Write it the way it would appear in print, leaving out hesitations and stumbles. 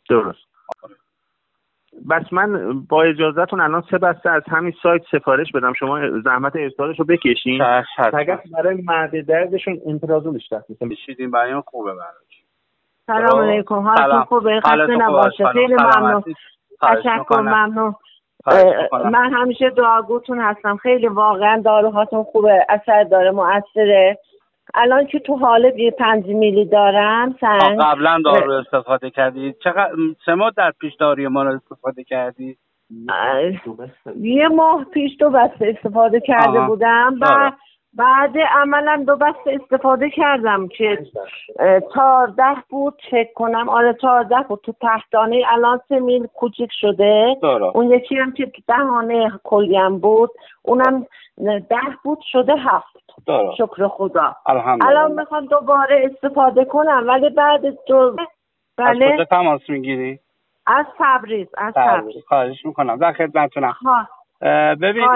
درست. بس من با اجازهتون الان 3 بسته از همین سایت سفارش بدم، شما زحمت ارسالش رو بکشین. اگر برای مرد دردشون امپرازول اشتراک بشیدین برای خوبه براش. سلام علیکم، حالتون خوبه؟ خسته نباشه. خیلی ممنون. تشکر، ممنون. من همیشه دعاگوتون هستم. خیلی واقعا داروهاتون خوبه، اثر داره، مؤثره. الان که تو حال 5 میلی دارم سنگ. قبلا دارو استفاده کردی؟ چقدر 3 مدت پیش داروی ما رو استفاده کردی؟ 1 ماه پیش 2 بسته استفاده کرده بودم. بعد عملا 2 بسته استفاده کردم که 14 بود چک کنم. آره 14 بود تو تحتانه، الان 3 میل کوچیک شده. اون یکی هم که تو دهانه کلیم بود اونم 10 بود شده 7. شکر خدا. الان میخوام دوباره استفاده کنم ولی بعد از کجا تماس میگیری؟ از تبریز. خواهش میکنم در خدمتتونم. ببین